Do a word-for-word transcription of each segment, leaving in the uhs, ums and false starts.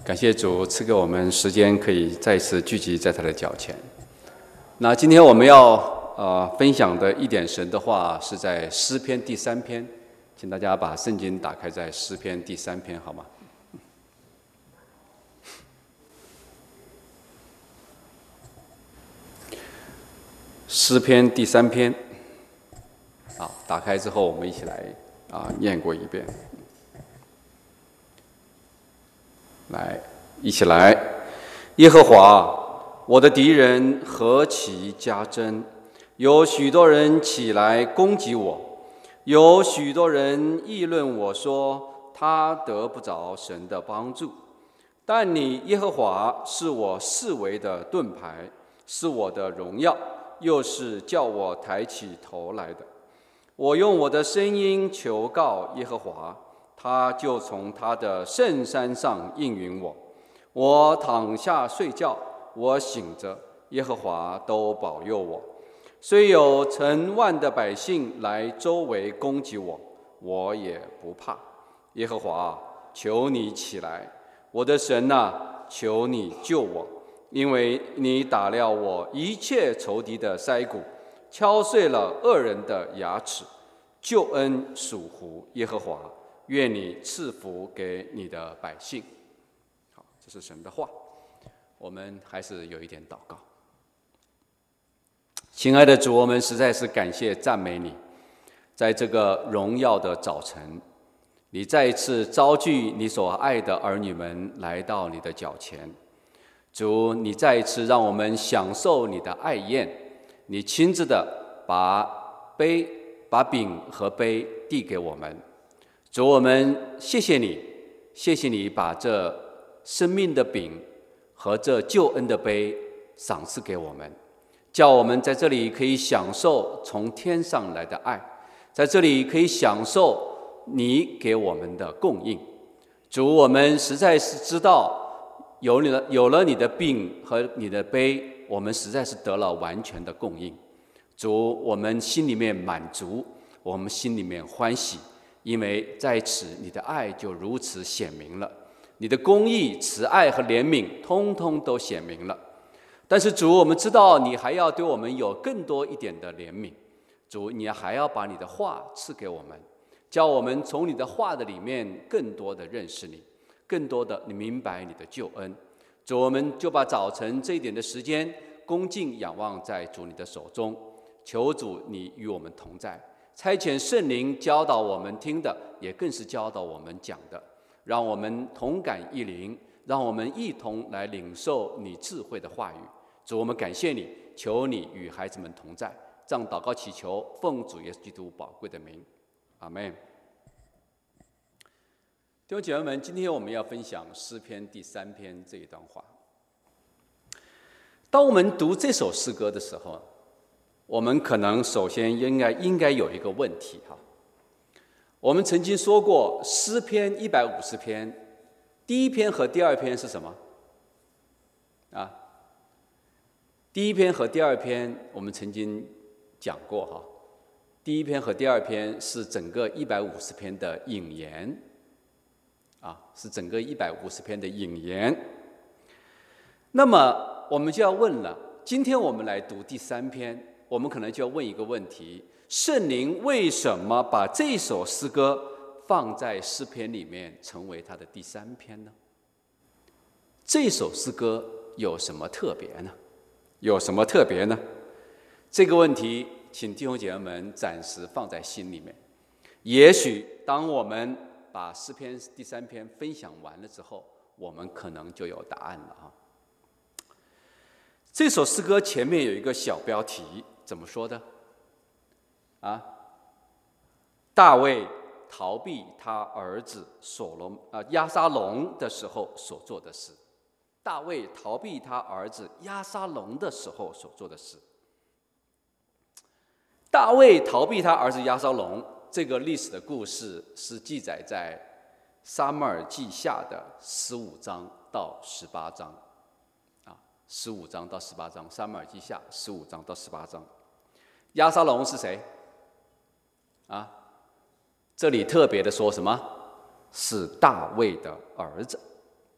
感谢主赐给我们时间，可以再次聚集在他的脚前。那今天我们要呃分享的一点神的话，是在诗篇第三篇，请大家把圣经打开在诗篇第三篇，好吗？诗篇第三篇，好，打开之后我们一起来啊念过一遍。来，一起来！耶和华，我的敌人何其加增！有许多人起来攻击我，有许多人议论我说，他得不着神的帮助。但你，耶和华，是我四围的盾牌，是我的荣耀，又是叫我抬起头来的。我用我的声音求告耶和华，他就从他的圣山上应允我。我躺下睡觉，我醒着，耶和华都保佑我。虽有成万的百姓来周围攻击我，我也不怕。耶和华，求你起来，我的神啊，求你救我，因为你打了我一切仇敌的腮骨，敲碎了恶人的牙齿。救恩属乎耶和华，愿你赐福给你的百姓。好，这是神的话。我们还是有一点祷告。亲爱的主，我们实在是感谢赞美你，在这个荣耀的早晨，你再一次召聚你所爱的儿女们来到你的脚前。主，你再一次让我们享受你的爱宴，你亲自的把杯、把饼和杯递给我们。主，我们谢谢你，谢谢你把这生命的饼和这救恩的杯赏赐给我们，叫我们在这里可以享受从天上来的爱，在这里可以享受你给我们的供应。主，我们实在是知道，有你的有了你的饼和你的杯，我们实在是得了完全的供应。主，我们心里面满足，我们心里面欢喜，因为在此你的爱就如此显明了，你的公义、慈爱和怜悯通通都显明了。但是主，我们知道你还要对我们有更多一点的怜悯。主，你还要把你的话赐给我们，叫我们从你的话的里面更多的认识你，更多的明白你的救恩。主，我们就把早晨这一点的时间恭敬仰望在主你的手中，求主你与我们同在，差遣圣灵教导我们听的，也更是教导我们讲的，让我们同感一灵，让我们一同来领受你智慧的话语。主，我们感谢你，求你与孩子们同在，这样祷告祈求，奉主耶稣基督宝贵的名，阿们。弟兄姐妹们，今天我们要分享诗篇第三篇这一段话。当我们读这首诗歌的时候，我们可能首先应该应该有一个问题哈。我们曾经说过，诗篇一百五十篇，第一篇和第二篇是什么？啊，第一篇和第二篇我们曾经讲过哈。第一篇和第二篇是整个一百五十篇的引言，啊，是整个一百五十篇的引言。那么我们就要问了，今天我们来读第三篇。我们可能就要问一个问题：圣灵为什么把这首诗歌放在诗篇里面，成为他的第三篇呢？这首诗歌有什么特别呢？有什么特别呢？这个问题，请弟兄姐妹们暂时放在心里面。也许当我们把诗篇第三篇分享完了之后，我们可能就有答案了哈。这首诗歌前面有一个小标题，怎么说的？啊，大卫逃避他儿子所罗啊押沙龙的时候所做的事。大卫逃避他儿子押沙龙的时候所做的事。大卫逃避他儿子押沙龙这个历史的故事是记载在撒母耳记下的十五章到十八章。十五章到十八章，撒母耳记下十五章到十八章。押沙龙是谁？啊，这里特别的说什么？是大卫的儿子。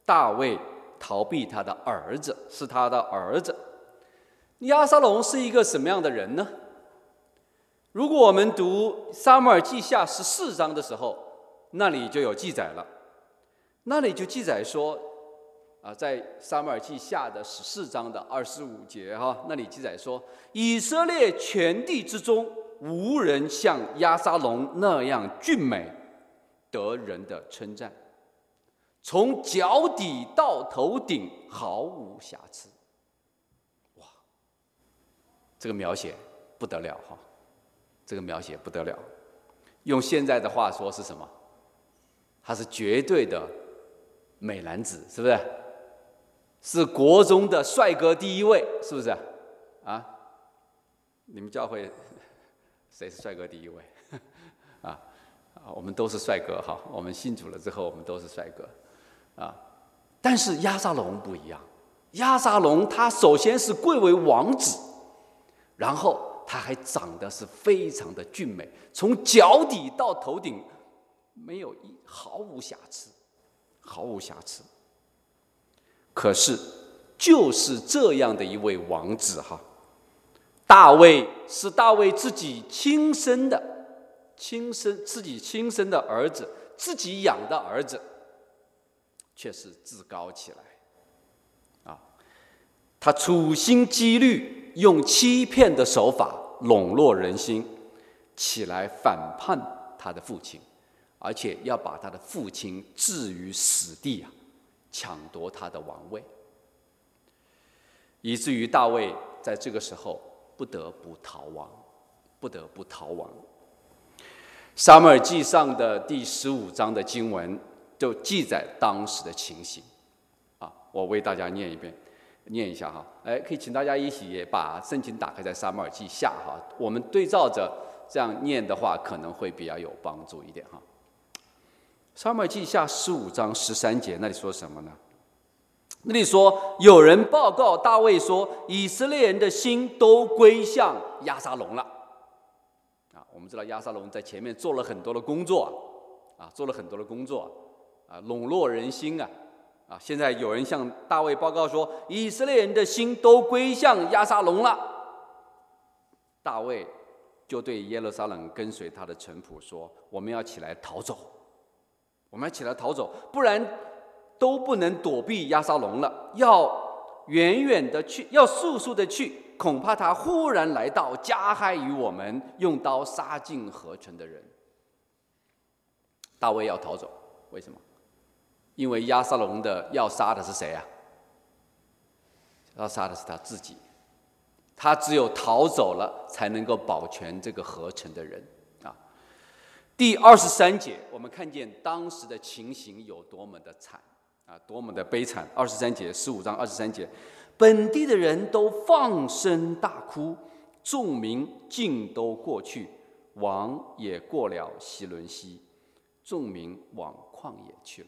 大卫逃避他的儿子，是他的儿子。押沙龙是一个什么样的人呢？如果我们读撒母耳记下十四章的时候，那里就有记载了。那里就记载说，啊，在撒母耳记下的十四章的二十五节哈，那里记载说，以色列全地之中，无人像押沙龙那样俊美，得人的称赞，从脚底到头顶毫无瑕疵。哇，这个描写不得了哈！这个描写不得了，用现在的话说是什么？他是绝对的美男子，是不是？是国中的帅哥第一位，是不是？啊，你们教会谁是帅哥第一位？啊，我们都是帅哥哈。我们信主了之后，我们都是帅哥，啊。但是押沙龙不一样，押沙龙他首先是贵为王子，然后他还长得是非常的俊美，从脚底到头顶没有一毫无瑕疵，毫无瑕疵。可是就是这样的一位王子哈，大卫是大卫自己亲生的，亲生自己亲生的儿子，自己养的儿子，却是自高起来，啊，他处心积虑用欺骗的手法笼络人心，起来反叛他的父亲，而且要把他的父亲置于死地啊，抢夺他的王位，以至于大卫在这个时候不得不逃亡，不得不逃亡。撒母耳记上的第十五章的经文就记载当时的情形，啊，我为大家念一遍，念一下哈。哎，可以请大家一起也把圣经打开在撒母耳记下哈，我们对照着这样念的话，可能会比较有帮助一点哈。撒母耳记下十五章十三节，那里说什么呢？那里说，有人报告大卫说，以色列人的心都归向押沙龙了。啊，我们知道押沙龙在前面做了很多的工作，啊，做了很多的工作，啊，笼络人心啊，啊，现在有人向大卫报告说，以色列人的心都归向押沙龙了。大卫就对耶路撒冷跟随他的臣仆说：“我们要起来逃走，我们要起来逃走，不然都不能躲避押沙龙了。要远远的去，要速速的去，恐怕他忽然来到，加害于我们，用刀杀尽合城的人。”大卫要逃走，为什么？因为押沙龙的要杀的是谁啊？要杀的是他自己。他只有逃走了，才能够保全这个合城的人啊。第二十三节，我们看见当时的情形有多么的惨啊，多么的悲惨。二十三节，十五章二十三节，本地的人都放声大哭，众民尽都过去，王也过了希伦溪，众民往旷野去了。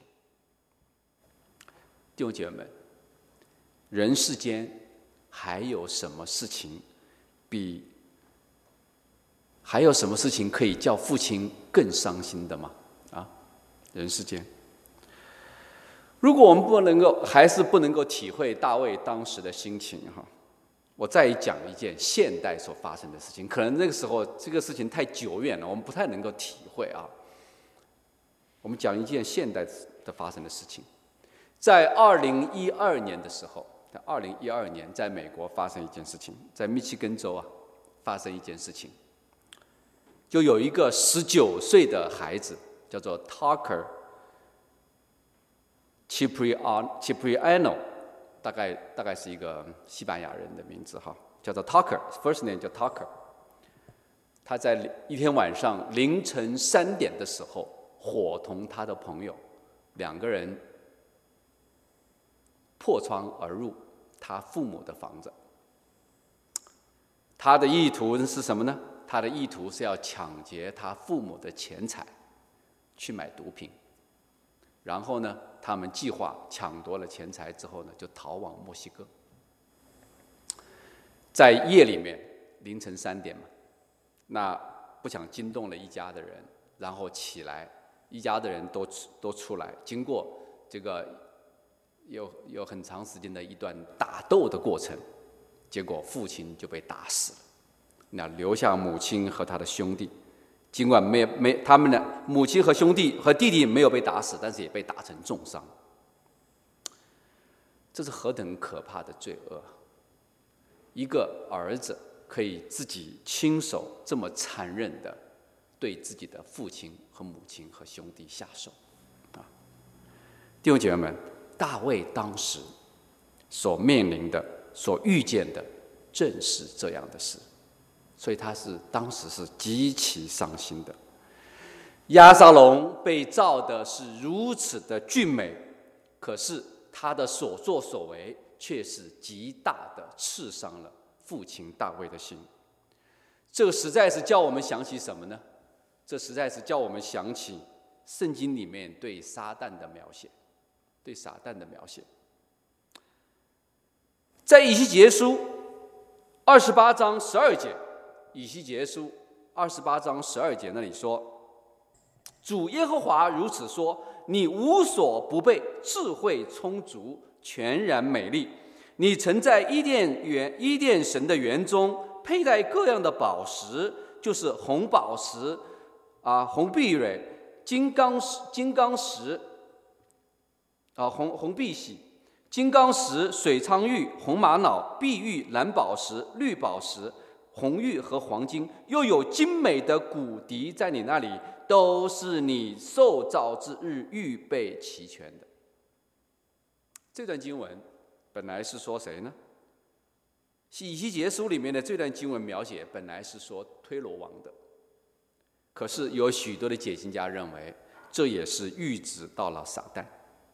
弟兄姐妹们，人世间还有什么事情比还有什么事情可以叫父亲更伤心的吗？啊，人世间，如果我们不能够，还是不能够体会大卫当时的心情哈，我再讲一件现代所发生的事情，可能那个时候这个事情太久远了，我们不太能够体会啊。我们讲一件现代的发生的事情，在二零一二年的时候。在二零一二年，在美国发生一件事情，在密西根州啊，发生一件事情，就有一个十九岁的孩子，叫做 Tucker Cipriano， 大概大概是一个西班牙人的名字哈，叫做 Tucker，first name 叫 Tucker。他在一天晚上凌晨三点的时候，伙同他的朋友两个人破窗而入他父母的房子，他的意图是什么呢？他的意图是要抢劫他父母的钱财，去买毒品。然后呢，他们计划抢夺了钱财之后呢，就逃往墨西哥。在夜里面，凌晨三点嘛，那不想惊动了一家的人，然后起来，一家的人都都出来，经过这个有有很长时间的一段打斗的过程，结果父亲就被打死了，那留下母亲和他的兄弟。尽管没没他们的母亲和兄弟和弟弟没有被打死，但是也被打成重伤。这是何等可怕的罪恶！一个儿子可以自己亲手这么残忍的对自己的父亲和母亲和兄弟下手啊！弟兄姐妹们，大卫当时所面临的、所遇见的，正是这样的事。所以他是当时是极其伤心的。押沙龙被造的是如此的俊美，可是他的所作所为却是极大的刺伤了父亲大卫的心。这个实在是叫我们想起什么呢？这实在是叫我们想起圣经里面对撒旦的描写，对撒旦的描写。在以西结书二十八章十二节，以西结书二十八章十二节那里说：“主耶和华如此说：你无所不备，智慧充足，全然美丽。你曾在伊甸园、伊甸神的园中佩戴各样的宝石，就是红宝石、啊红碧蕊、金刚石、金刚石、啊红红碧玺、金刚石、水苍玉、红玛瑙、碧玉、蓝宝石、绿宝石。”红玉和黄金，又有精美的骨笛在你那里，都是你受造之日预备齐全的。这段经文本来是说谁呢？以西结书里面的这段经文描写本来是说推罗王的，可是有许多的解经家认为，这也是预指到了撒旦。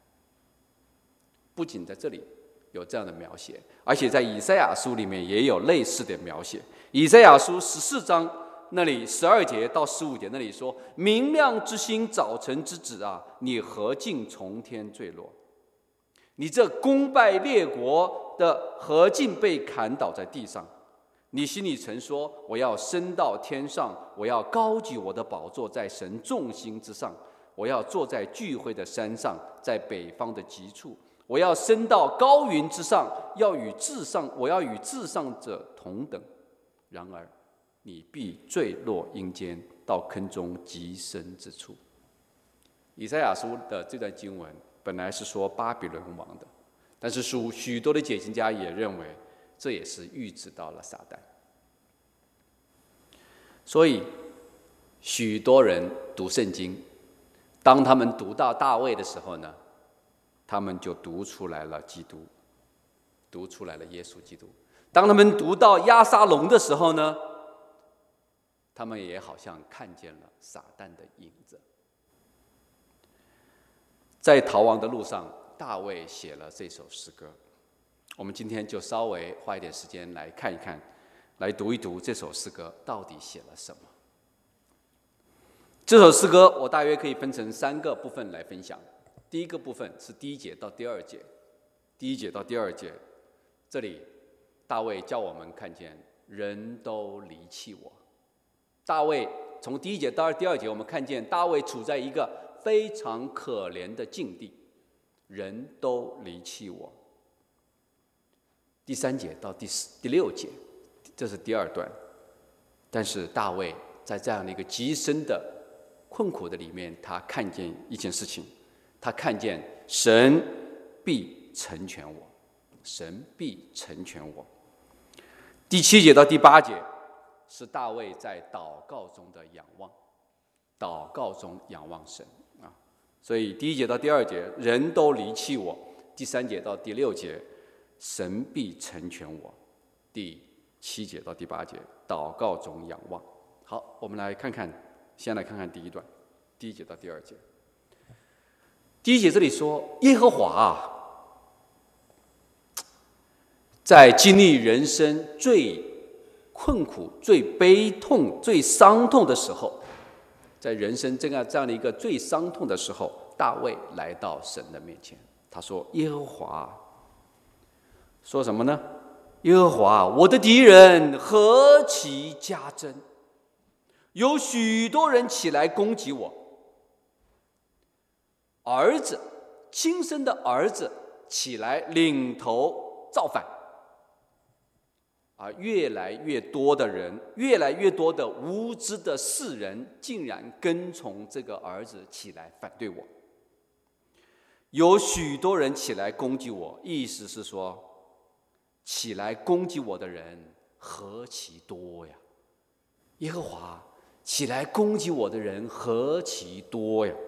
不仅在这里有这样的描写，而且在以赛亚书里面也有类似的描写。以赛亚书十四章那里十二节到十五节那里说：“明亮之星，早晨之子啊，你何竟从天坠落？你这攻败列国的何竟被砍倒在地上？你心里曾说：我要升到天上，我要高举我的宝座在神众星之上，我要坐在聚会的山上，在北方的极处。我要升到高云之上，要与至上，我要与至上者同等。然而，你必坠落阴间，到坑中极深之处。”以赛亚书的这段经文本来是说巴比伦王的，但是属许多的解经家也认为，这也是预指到了撒旦。所以，许多人读圣经，当他们读到大卫的时候呢，他们就读出来了基督，读出来了耶稣基督。当他们读到押沙龙的时候呢，他们也好像看见了撒旦的影子。在逃亡的路上，大卫写了这首诗歌。我们今天就稍微花一点时间来看一看，来读一读这首诗歌到底写了什么。这首诗歌我大约可以分成三个部分来分享。第一个部分是第一节到第二节，第一节到第二节，这里大卫叫我们看见人都离弃我。大卫从第一节到第二节，我们看见大卫处在一个非常可怜的境地，人都离弃我。第三节到第四、第六节，这是第二段。但是大卫在这样的一个极深的困苦的里面，他看见一件事情，他看见神必成全我，神必成全我。第七节到第八节是大卫在祷告中的仰望，祷告中仰望神啊。所以第一节到第二节，人都离弃我；第三节到第六节，神必成全我；第七节到第八节，祷告中仰望。好，我们来看看，先来看看第一段，第一节到第二节。第一节这里说，耶和华啊，在经历人生最困苦、最悲痛、最伤痛的时候，在人生这样这样的一个最伤痛的时候，大卫来到神的面前，他说：“耶和华，说什么呢？耶和华，我的敌人何其加增，有许多人起来攻击我。儿子，亲生的儿子， 起来领头造反。啊，越来越多的人，越来越多的无知的世人，竟然跟从这个儿子起来反对我。有许多人起来攻击我，意思是说，起来攻击我的人何其多呀！耶和华，起来攻击我的人何其多呀！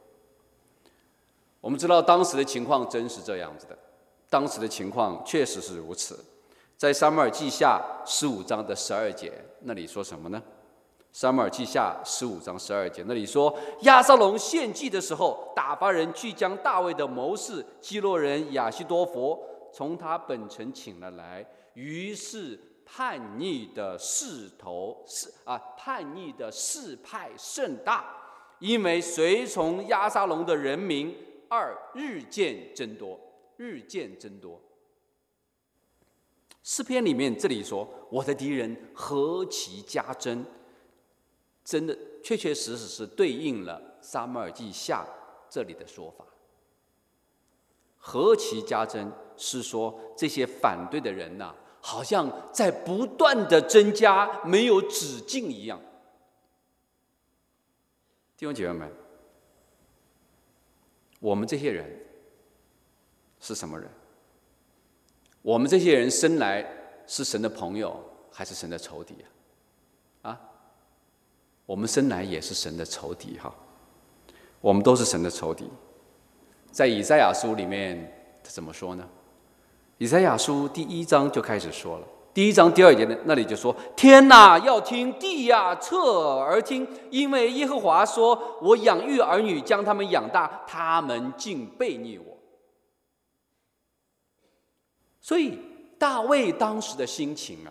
我们知道当时的情况真是这样子的，当时的情况确实是如此。在撒母耳记下十五章的十二节，那里说什么呢？撒母耳记下十五章十二节，那里说，押沙龙献祭的时候，打发人去将大卫的谋士基洛人亚希多弗从他本城请了来，于是叛逆的势头是啊，叛逆的势派甚大，因为随从押沙龙的人民二日渐增多，日渐增多。诗篇里面这里说，我的敌人何其加增，真的确确实实是对应了撒母耳记下这里的说法。何其加增是说这些反对的人呐、啊，好像在不断的增加，没有止境一样。弟兄姐妹们，我们这些人是什么人？我们这些人生来是神的朋友还是神的仇敌啊？啊，我们生来也是神的仇敌哈，我们都是神的仇敌。在以赛亚书里面怎么说呢？以赛亚书第一章就开始说了，第一章第二节那里就说：天哪，要听；地呀，侧耳听，因为耶和华说，我养育儿女，将他们养大，他们竟悖逆我。所以大卫当时的心情啊，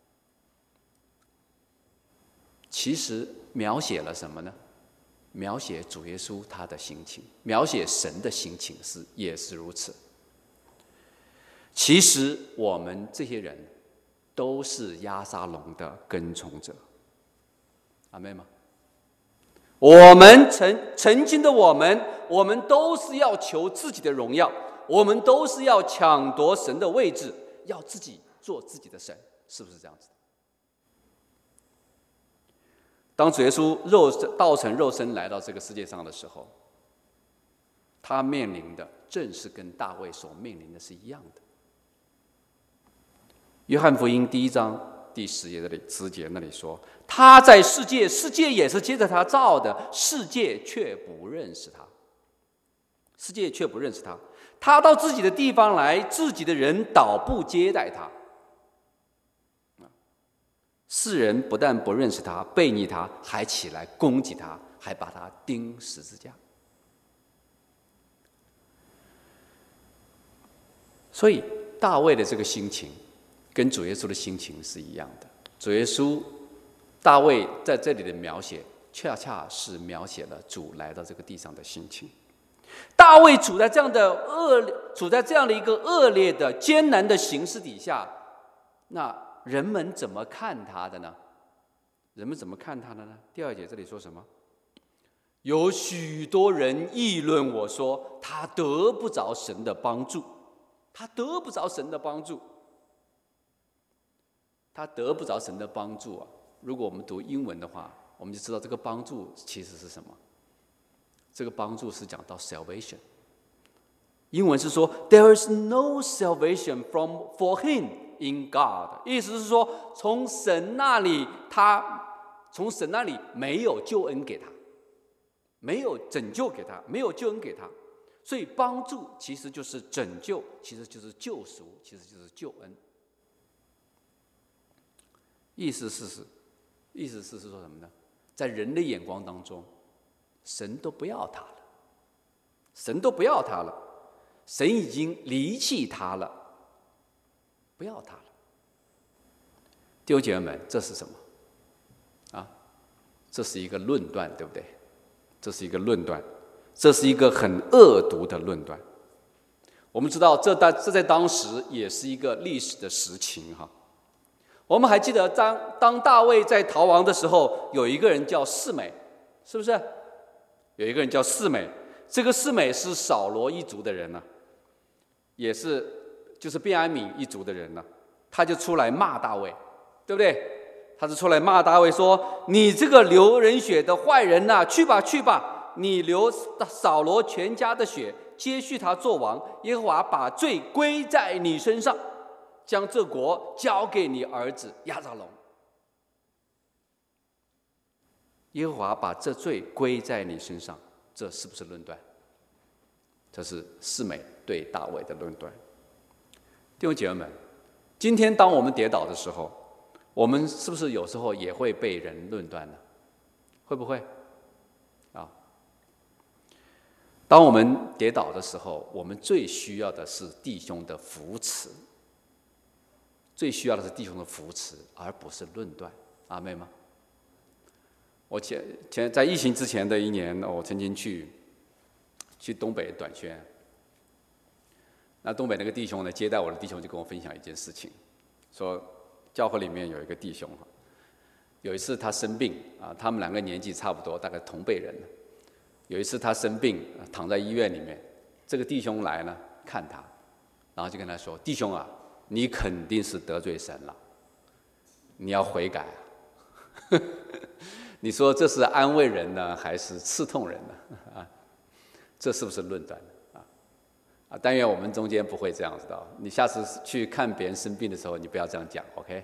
其实描写了什么呢？描写主耶稣他的心情，描写神的心情是也是如此。其实我们这些人都是押沙龙的跟从者，阿们吗？我们曾曾经的我们，我们都是要求自己的荣耀。我们都是要抢夺神的位置，要自己做自己的神，是不是这样子？当主耶稣肉道成肉身来到这个世界上的时候，他面临的正是跟大卫所面临的是一样的。约翰福音第一章第十节那里十节那里说，他在世界，世界也是接着他造的，世界却不认识他，世界却不认识他。他到自己的地方来，自己的人倒不接待他。世人不但不认识他，悖逆他，还起来攻击他，还把他钉十字架。所以大卫的这个心情跟主耶稣的心情是一样的。主耶稣大卫在这里的描写恰恰是描写了主来到这个地上的心情。大卫处在这样的恶处在这样的一个恶劣的艰难的形势底下，那人们怎么看他的呢？人们怎么看他的呢？第二节这里说什么？有许多人议论我说，他得不着神的帮助，他得不着神的帮助，他得不着神的帮助啊！如果我们读英文的话，我们就知道这个帮助其实是什么。这个帮助是讲到 salvation， 英文是说 there is no salvation from for him in God， 意思是说从神那里他从神那里没有救恩给他，没有拯救给他，没有救恩给他，所以帮助其实就是拯救，其实就是救赎，其实就是救恩。意思是是意思是说什么呢？在人的眼光当中，神都不要他了，神都不要他了，神已经离弃他了，不要他了。弟兄姐妹们，这是什么啊？这是一个论断，对不对？这是一个论断，这是一个很恶毒的论断。我们知道这在这在当时也是一个历史的实情哈。我们还记得当当大卫在逃亡的时候，有一个人叫示每，是不是？有一个人叫示每，这个示每是扫罗一族的人呢、啊， 也是就是便雅悯一族的人呢，他就出来骂大卫，对不对？他是出来骂大卫说：“你这个流人血的坏人呐、啊，去吧去吧，你流扫罗全家的血，接续他做王。耶和华把罪归在你身上，将这国交给你儿子押沙龙。”耶和华把这罪归在你身上，这是不是论断？这是示每对大卫的论断。弟兄姐妹们，今天当我们跌倒的时候，我们是不是有时候也会被人论断呢？会不会？啊，当我们跌倒的时候，我们最需要的是弟兄的扶持，最需要的是弟兄的扶持，而不是论断。阿妹吗？我前前在疫情之前的一年，我曾经去去东北短宣。那东北那个弟兄呢，接待我的弟兄就跟我分享一件事情，说教会里面有一个弟兄，有一次他生病啊，他们两个年纪差不多，大概同辈人。有一次他生病，躺在医院里面，这个弟兄来呢看他，然后就跟他说：“弟兄啊，你肯定是得罪神了，你要悔改啊。”你说这是安慰人呢，还是刺痛人呢？啊，这是不是论断啊？啊，但愿我们中间不会这样子的。你下次去看别人生病的时候，你不要这样讲 ，OK？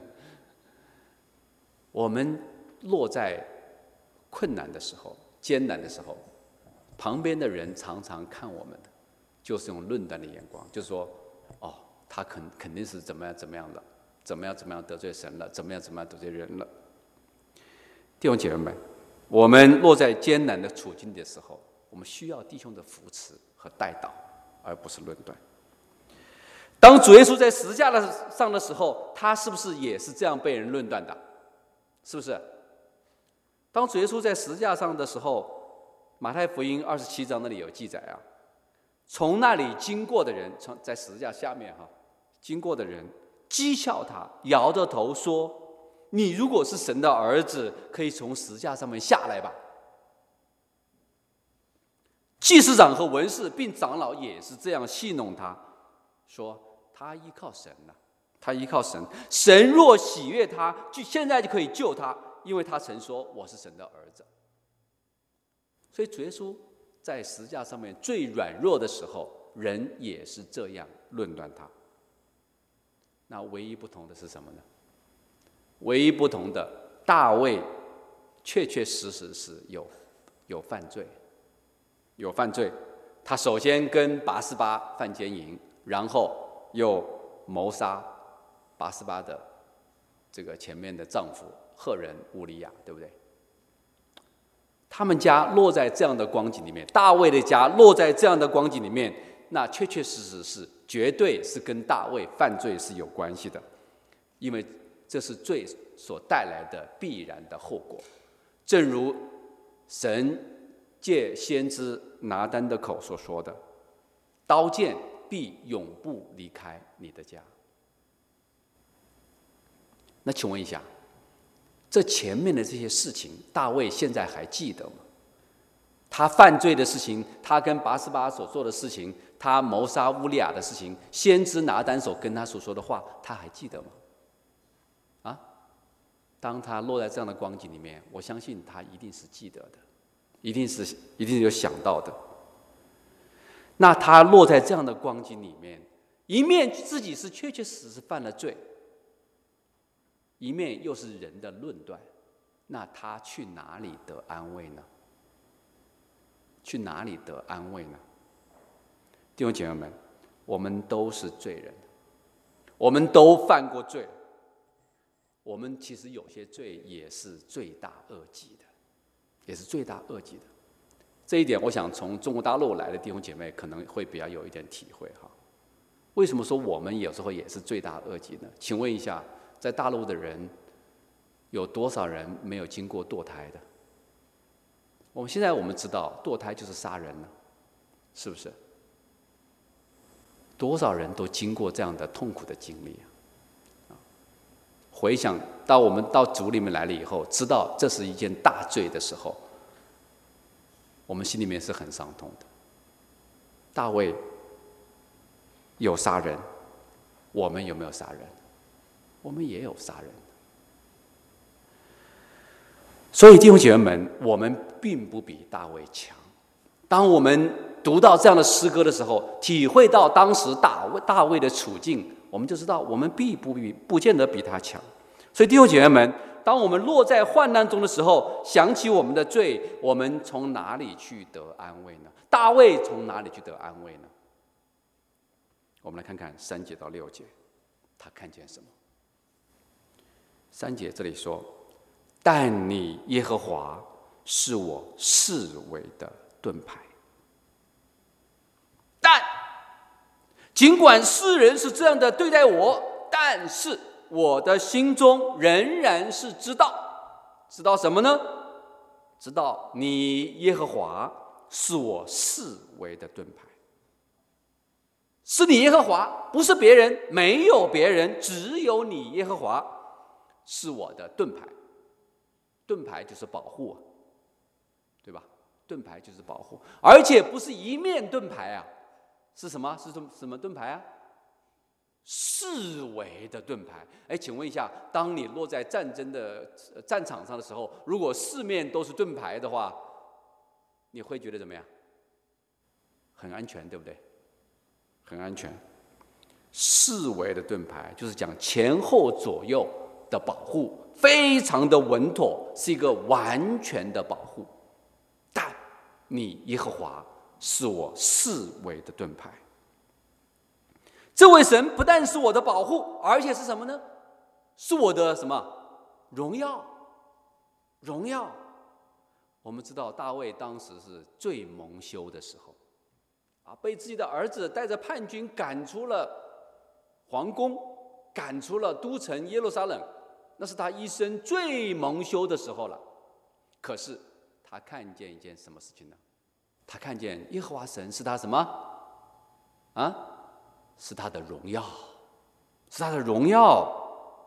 我们落在困难的时候、艰难的时候，旁边的人常常看我们的，就是用论断的眼光，就是说，哦，他肯肯定是怎么样怎么样的，怎么样怎么样得罪神了，怎么样怎么样得罪人了。弟兄姐妹们，我们落在艰难的处境的时候，我们需要弟兄的扶持和带导，而不是论断。当主耶稣在十字架上的时候，他是不是也是这样被人论断的？是不是？当主耶稣在十字架上的时候，马太福音二十七章那里有记载啊，从那里经过的人，从在十字架下面哈、啊，经过的人讥笑他，摇着头说：“你如果是神的儿子，可以从十字架上面下来吧。”祭司长和文士并长老也是这样戏弄他，说他依靠神了、啊，他依靠神，神若喜悦他，就现在就可以救他，因为他曾说我是神的儿子。所以主耶稣在十字架上面最软弱的时候，人也是这样论断他。那唯一不同的是什么呢？唯一不同的，大卫确确实实是有有犯罪，有犯罪。他首先跟拔示巴犯奸淫，然后又谋杀拔示巴的这个前面的丈夫赫人乌利亚，对不对？他们家落在这样的光景里面，大卫的家落在这样的光景里面，那确确实实是绝对是跟大卫犯罪是有关系的，因为这是罪所带来的必然的后果。正如神借先知拿单的口所说的：“刀剑必永不离开你的家。”那请问一下，这前面的这些事情，大卫现在还记得吗？他犯罪的事情，他跟拔示巴所做的事情，他谋杀乌利亚的事情，先知拿单所跟他所说的话，他还记得吗？啊？当他落在这样的光景里面，我相信他一定是记得的，一定是一定是有想到的。那他落在这样的光景里面，一面自己是确确实实犯了罪，一面又是人的论断，那他去哪里得安慰呢？去哪里得安慰呢？弟兄姐妹们，我们都是罪人，我们都犯过罪，我们其实有些罪也是罪大恶极的，也是罪大恶极的。这一点，我想从中国大陆来的弟兄姐妹可能会比较有一点体会哈。为什么说我们有时候也是罪大恶极呢？请问一下，在大陆的人有多少人没有经过堕胎的？我们现在我们知道堕胎就是杀人了，是不是？多少人都经过这样的痛苦的经历啊！回想到我们到主里面来了以后，知道这是一件大罪的时候，我们心里面是很伤痛的。大卫有杀人，我们有没有杀人？我们也有杀人。所以弟兄姐妹们，我们并不比大卫强。当我们读到这样的诗歌的时候，体会到当时大卫大卫的处境，我们就知道我们并不比不见得比他强。所以弟兄姐妹们，当我们落在患难中的时候，想起我们的罪，我们从哪里去得安慰呢？大卫从哪里去得安慰呢？我们来看看三节到六节，他看见什么？三节这里说：但你耶和华是我四围的盾牌。但尽管世人是这样的对待我，但是我的心中仍然是知道，知道什么呢？知道你耶和华是我四围的盾牌。是你耶和华，不是别人，没有别人，只有你耶和华是我的盾牌。盾牌就是保护，对吧？盾牌就是保护，而且不是一面盾牌啊，是什么？是什么盾牌啊？四围的盾牌。哎，请问一下，当你落在战争的战场上的时候，如果四面都是盾牌的话，你会觉得怎么样？很安全，对不对？很安全。四围的盾牌就是讲前后左右的保护，非常的稳妥，是一个完全的保护。但你耶和华是我四围的盾牌。这位神不但是我的保护，而且是什么呢？是我的什么？荣耀。荣耀。我们知道大卫当时是最蒙羞的时候啊，被自己的儿子带着叛军赶出了皇宫，赶出了都城耶路撒冷，那是他一生最蒙羞的时候了。可是他看见一件什么事情呢？他看见耶和华神是他什么啊？是他的荣耀，是他的荣耀。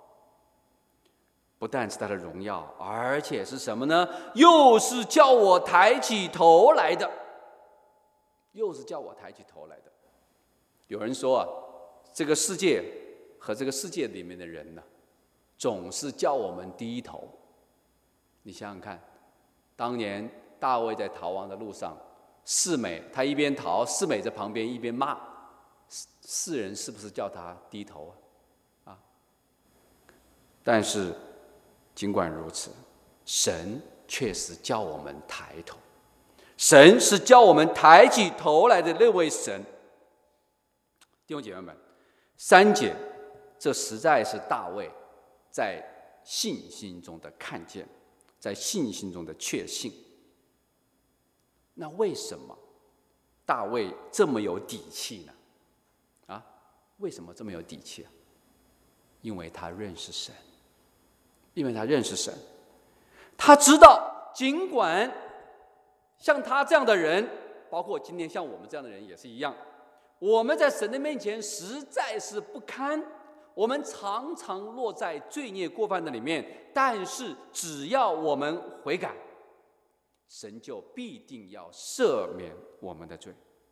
不但是他的荣耀，而且是什么呢？又是叫我抬起头来的，又是叫我抬起头来的。有人说啊，这个世界和这个世界里面的人呢，总是叫我们低头。你想想看，当年大卫在逃亡的路上，示每他一边逃，示每在旁边一边骂，世人是不是叫他低头啊？啊！但是尽管如此，神确实叫我们抬头。神是叫我们抬起头来的那位神。弟兄姐妹们，三节，这实在是大卫在信心中的看见，在信心中的确信。那为什么大卫这么有底气呢？啊，为什么这么有底气啊？因为他认识神，因为他认识神，他知道，尽管像他这样的人，包括今天像我们这样的人也是一样，我们在神的面前实在是不堪，我们常常落在罪孽过犯的里面，但是只要我们悔改，神就必定要赦免我们的罪。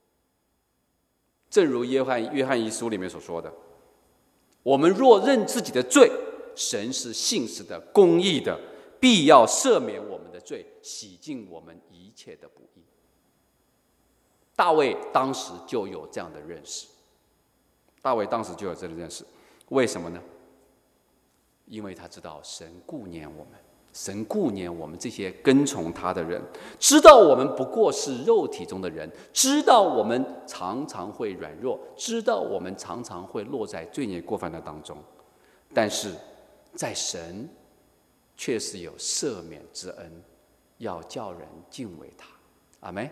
正如约翰约翰一书里面所说的，我们若认自己的罪，神是信实的、公义的，必要赦免我们的罪，洗净我们一切的不义。大卫当时就有这样的认识，大卫当时就有这样的认识。为什么呢？因为他知道神顾念我们，神顾念我们这些跟从他的人，知道我们不过是肉体中的人，知道我们常常会软弱，知道我们常常会落在罪孽过犯的当中，但是在神确实有赦免之恩，要叫人敬畏他。阿们。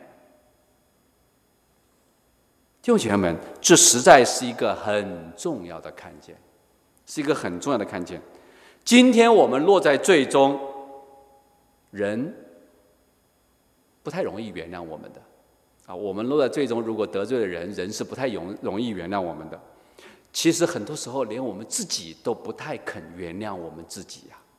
弟兄姐妹们，这实在是一个很重要的看见，是一个很重要的看见。今天我们落在罪中，人不太容易原谅我们的啊。我们落在罪中，如果得罪了人，人是不太容容易原谅我们的。其实很多时候，连我们自己都不太肯原谅我们自己呀、啊。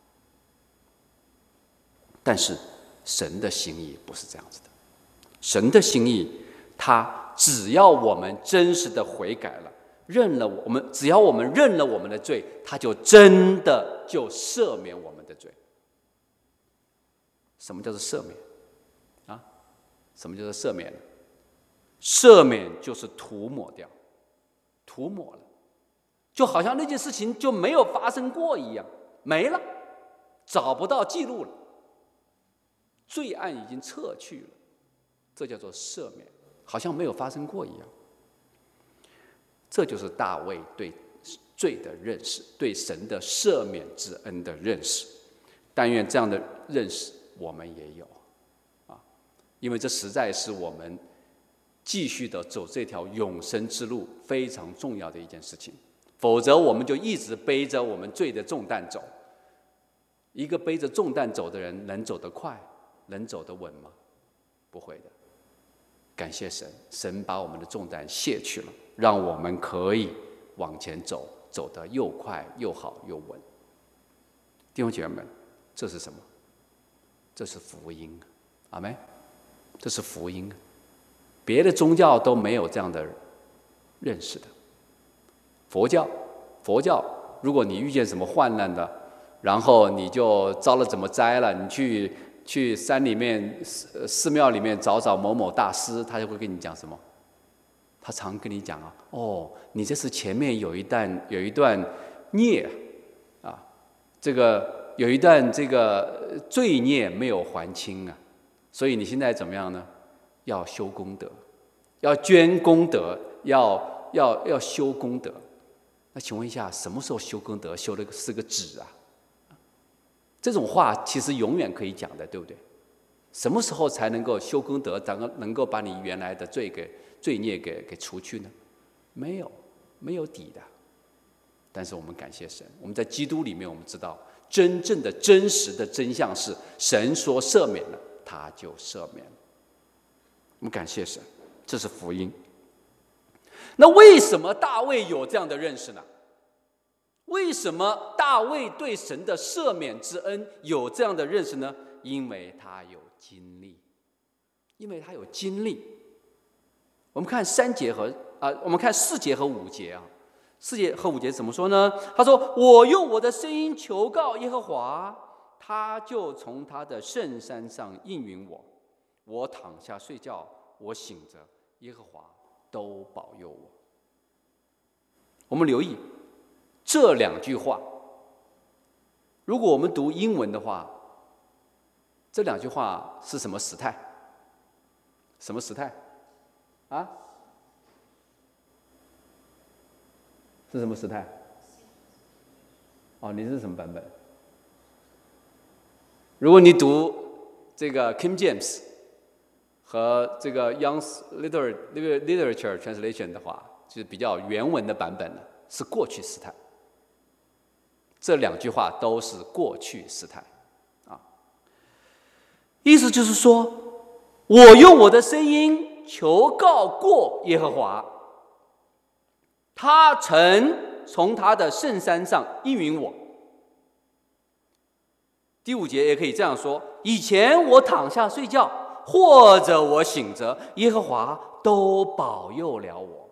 但是神的心意不是这样子的，神的心意，他只要我们真实的悔改了， 认了我们，只要我们认了我们的罪，他就真的就赦免我们的罪。什么叫做赦免啊？什么叫做赦免呢？赦免就是涂抹掉，涂抹了，就好像那件事情就没有发生过一样，没了，找不到记录了，罪案已经撤去了，这叫做赦免，好像没有发生过一样。这就是大卫对罪的认识，对神的赦免之恩的认识。但愿这样的认识我们也有啊，因为这实在是我们继续的走这条永生之路非常重要的一件事情。否则我们就一直背着我们罪的重担走。一个背着重担走的人能走得快，能走得稳吗？不会的。感谢神，神把我们的重担卸去了，让我们可以往前走，走得又快又好又稳。弟兄姐妹们，这是什么？这是福音，阿们。这是福音，别的宗教都没有这样的认识的。佛教，佛教，如果你遇见什么患难的，然后你就遭了怎么灾了，你去去山里面、寺庙里面找找某某大师，他就会跟你讲什么？他常跟你讲啊，哦，你这是前面有一段有一段孽啊，这个有一段这个罪孽没有还清啊，所以你现在怎么样呢？要修功德，要捐功德，要要要修功德。那请问一下，什么时候修功德？修的是个纸啊？这种话其实永远可以讲的，对不对？什么时候才能够修功德，能够能够把你原来的罪给罪孽给给除去呢？没有，没有底的。但是我们感谢神，我们在基督里面，我们知道真正的真实的真相是，神说赦免了，他就赦免了。我们感谢神，这是福音。那为什么大卫有这样的认识呢？为什么大卫对神的赦免之恩有这样的认识呢？因为他有经历，因为他有经历。我们看三节和啊、呃，我们看四节和五节啊，四节和五节怎么说呢？他说：“我用我的声音求告耶和华，他就从他的圣山上应允我。我躺下睡觉，我醒着，耶和华都保佑我。”我们留意这两句话，如果我们读英文的话，这两句话是什么时态？什么时态？啊？是什么时态？哦，你是什么版本？如果你读这个 King James 和这个 Young's Literature Translation 的话，就是比较原文的版本呢，是过去时态。这两句话都是过去时态，啊，意思就是说，我用我的声音求告过耶和华，他曾从他的圣山上应允我。第五节也可以这样说：以前我躺下睡觉，或者我醒着，耶和华都保佑了我。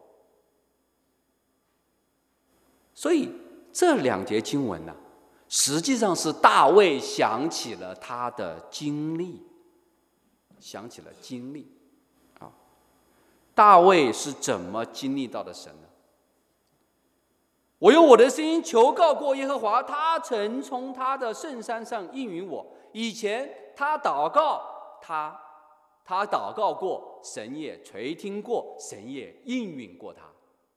所以这两节经文呢、啊，实际上是大卫想起了他的经历，想起了经历啊。大卫是怎么经历到的神呢？我用我的声音求告过耶和华，他曾从他的圣山上应允我。以前他祷告，他他祷告过，神也垂听过，神也应允过他。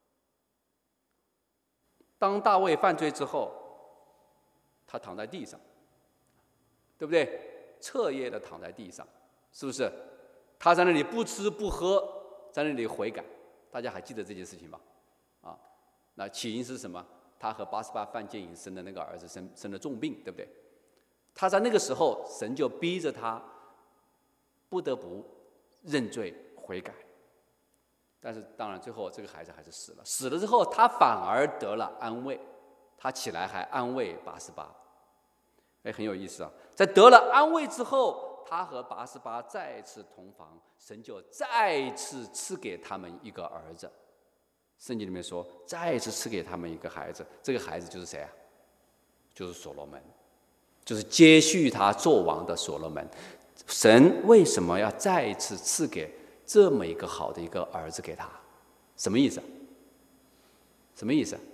当大卫犯罪之后，他躺在地上，对不对？彻夜的躺在地上，是不是？他在那里不吃不喝，在那里悔改。大家还记得这件事情吗？啊，那起因是什么？他和八十八犯奸淫生的那个儿子生生了重病，对不对？他在那个时候，神就逼着他不得不认罪悔改。但是当然最后这个孩子还是死了，死了之后他反而得了安慰，他起来还安慰八十八，哎，很有意思啊！在得了安慰之后，他和八十八再次同房，神就再次赐给他们一个儿子。 圣经里面说，再一次赐给他们一个孩子，这个孩子就是谁啊？就是所罗门，就是接续他做王的所罗门。神为什么要再一次赐给这么一个好的一个儿子给他？什么意思？什么意思？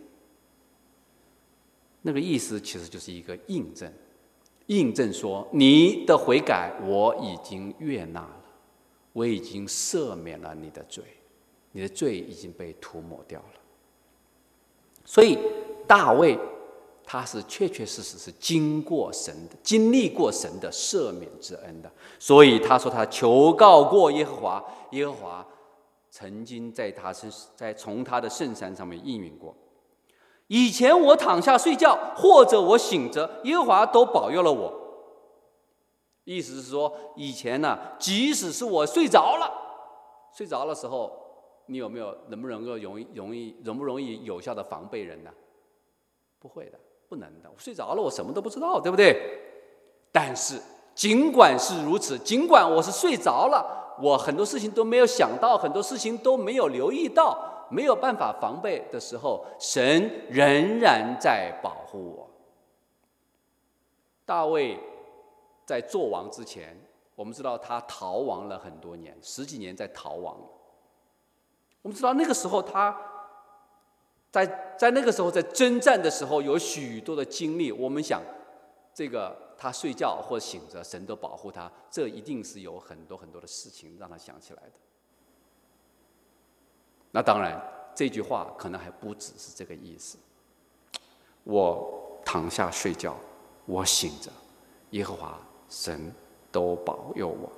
那个意思其实就是一个印证，印证说你的悔改我已经悦纳了，我已经赦免了你的罪，你的罪已经被涂抹掉了。所以大卫他是确确实实是经过神的，经历过神的赦免之恩的。所以他说他求告过耶和华，耶和华曾经在他身在从他的圣山上面应允过。以前我躺下睡觉，或者我醒着，耶和华都保佑了我。意思是说，以前呢、啊，即使是我睡着了，睡着的时候，你有没有能不能够容易容易容不容易有效的防备人呢？不会的，不能的。我睡着了，我什么都不知道，对不对？但是尽管是如此，尽管我是睡着了，我很多事情都没有想到，很多事情都没有留意到。没有办法防备的时候，神仍然在保护我。大卫在做王之前，我们知道他逃亡了很多年，十几年在逃亡。我们知道那个时候他在在那个时候在征战的时候有许多的经历。我们想，这个他睡觉或醒着，神都保护他，这一定是有很多很多的事情让他想起来的。那当然，这句话可能还不只是这个意思。我躺下睡觉，我醒着，耶和华神都保佑我。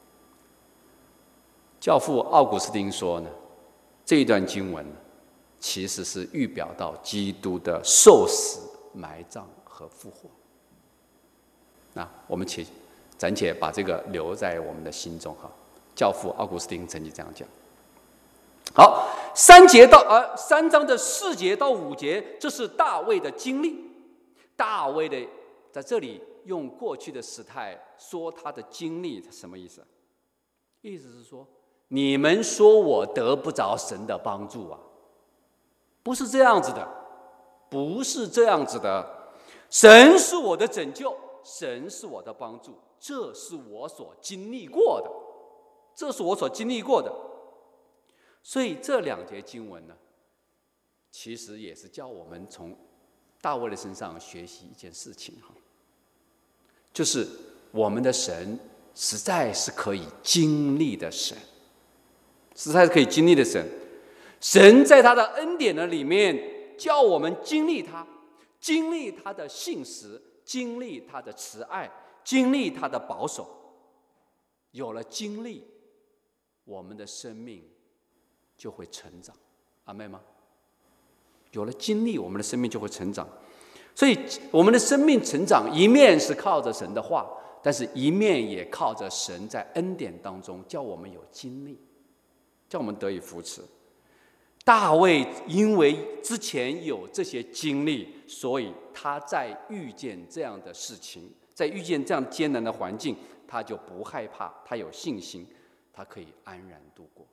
教父奥古斯丁说呢，这一段经文其实是预表到基督的受死、埋葬和复活。那我们且暂且把这个留在我们的心中哈。教父奥古斯丁曾经这样讲。好，三节到呃三章的四节到五节，这是大卫的经历。大卫的在这里用过去的时态说他的经历，什么意思？意思是说，你们说我得不着神的帮助啊？不是这样子的，不是这样子的。神是我的拯救，神是我的帮助，这是我所经历过的，这是我所经历过的。所以这两节经文呢，其实也是教我们从大卫的身上学习一件事情哈，就是我们的神实在是可以经历的神，实在是可以经历的神。神在他的恩典的里面，叫我们经历他，经历他的信实，经历他的慈爱，经历他的保守。有了经历，我们的生命就会成长，阿们吗？有了经历，我们的生命就会成长。所以我们的生命成长，一面是靠着神的话，但是一面也靠着神在恩典当中叫我们有经历，叫我们得以扶持。大卫因为之前有这些经历，所以他在遇见这样的事情，在遇见这样艰难的环境，他就不害怕，他有信心，他可以安然度过。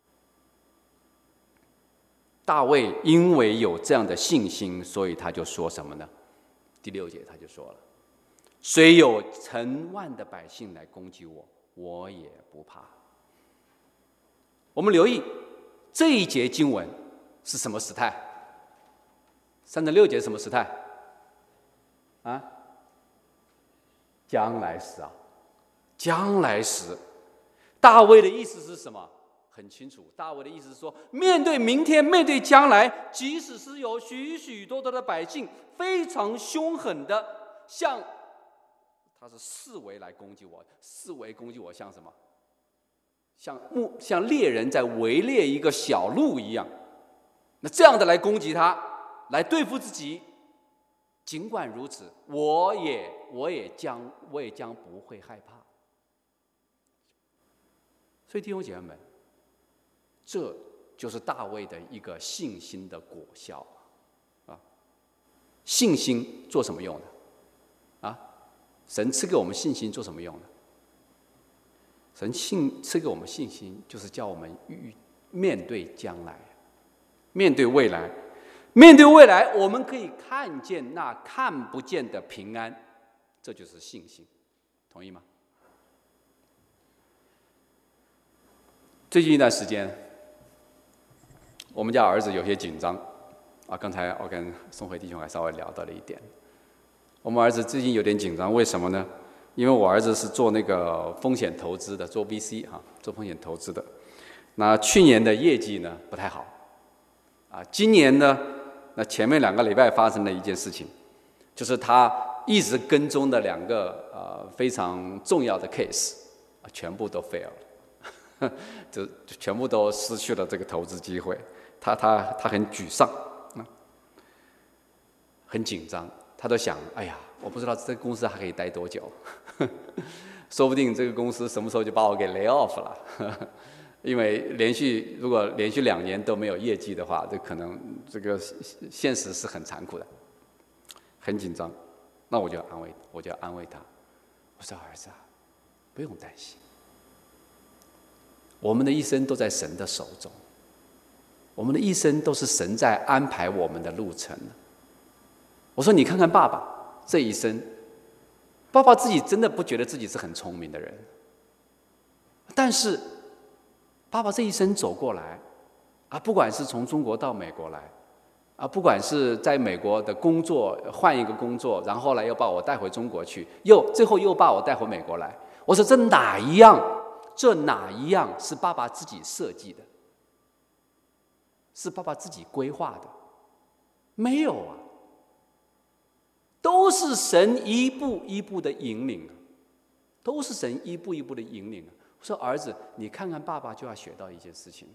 大卫因为有这样的信心，所以他就说什么呢？第六节他就说了：虽有成万的百姓来攻击我，我也不怕。我们留意这一节经文是什么时态？三十六节什么时态？啊？将来时啊，将来时。大卫的意思是什么？很清楚，大卫的意思是说，面对明天，面对将来，即使是有许许多多的百姓非常凶狠的像他是四围来攻击我，四围攻击我像什么？像牧像猎人在围猎一个小鹿一样，那这样的来攻击他，来对付自己。尽管如此，我也我也将我也将不会害怕。所以弟兄姐妹们，这就是大卫的一个信心的果效啊！信心做什么用的？啊，神赐给我们信心做什么用的？神信赐给我们信心，就是叫我们面对将来。 面对未来，面对未来，我们可以看见那看不见的平安，这就是信心，同意吗？最近一段时间，我们家儿子有些紧张啊。刚才我跟宋辉弟兄还稍微聊到了一点，我们儿子最近有点紧张，为什么呢？因为我儿子是做那个风险投资的，做 V C 哈，做风险投资的。那去年的业绩呢不太好，啊，今年呢，那前面两个礼拜发生了一件事情，就是他一直跟踪的两个呃非常重要的 case， 啊，全部都 fail 了，就全部都失去了这个投资机会，他他他很沮丧，啊，很紧张，他都想，哎呀，我不知道这个公司还可以待多久，说不定这个公司什么时候就把我给 lay off 了。因为连续如果连续两年都没有业绩的话，这可能这个现实是很残酷的，很紧张。那我就安慰，我就安慰他，我说儿子啊，不用担心，我们的一生都在神的手中，我们的一生都是神在安排我们的路程。我说你看看爸爸这一生，爸爸自己真的不觉得自己是很聪明的人，但是爸爸这一生走过来，啊，不管是从中国到美国来，啊，不管是在美国的工作换一个工作，然后来又把我带回中国去，又最后又把我带回美国来。我说这哪一样？这哪一样是爸爸自己设计的？是爸爸自己规划的？没有啊，都是神一步一步的引领啊，都是神一步一步的引领啊。说儿子，你看看爸爸就要学到一件事情，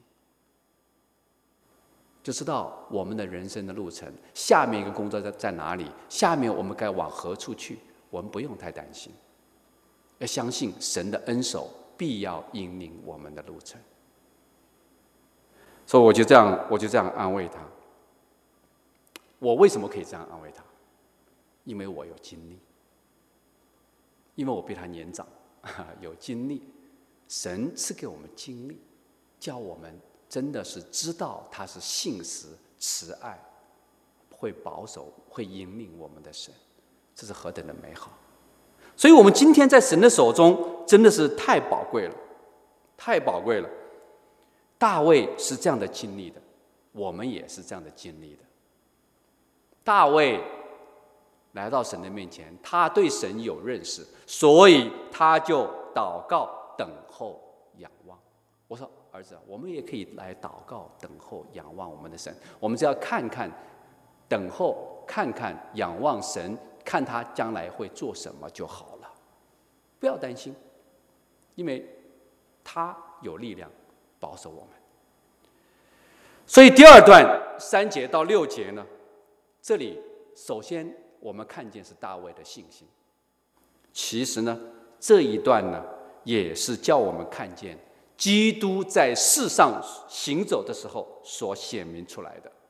就知道我们的人生的路程，下面一个工作在在哪里，下面我们该往何处去，我们不用太担心，要相信神的恩手必要引领我们的路程。所以我就这样，我就这样安慰他。我为什么可以这样安慰他？因为我有经历，因为我比他年长，有经历。神赐给我们经历，叫我们真的是知道他是信实、慈爱，会保守、会引领我们的神，这是何等的美好！所以我们今天在神的手中真的是太宝贵了，太宝贵了。大卫是这样的经历的，我们也是这样的经历的。大卫来到神的面前，他对神有认识，所以他就祷告。等候仰望，我说儿子，我们也可以来祷告，等候仰望我们的神。我们只要看看，等候，看看，仰望神，看他将来会做什么就好了。不要担心，因为他有力量保守我们。所以第二段三节到六节呢，这里首先我们看见是大卫的信心。其实呢，这一段呢，也是叫我们看见基督在世上行走的时候所显明出来的。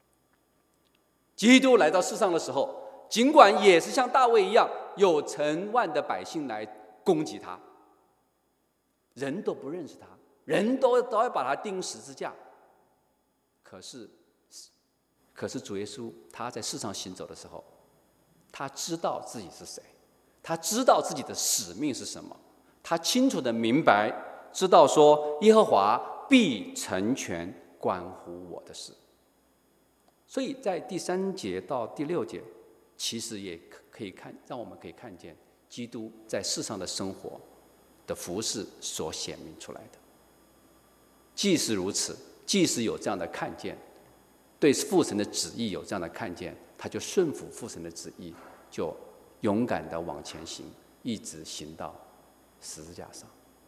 基督来到世上的时候，尽管也是像大卫一样，有成万的百姓来攻击他，人都不认识他，人都都要把他钉十字架。可是，可是主耶稣他在世上行走的时候，他知道自己是谁，他知道自己的使命是什么。他清楚的明白，知道说耶和华必成全关乎我的事。所以在第三节到第六节，其实也可以看，让我们可以看见基督在世上的生活的服事所显明出来的。既是如此，即使有这样的看见，对父神的旨意有这样的看见，他就顺服父神的旨意，就勇敢的往前行，一直行到十字架上。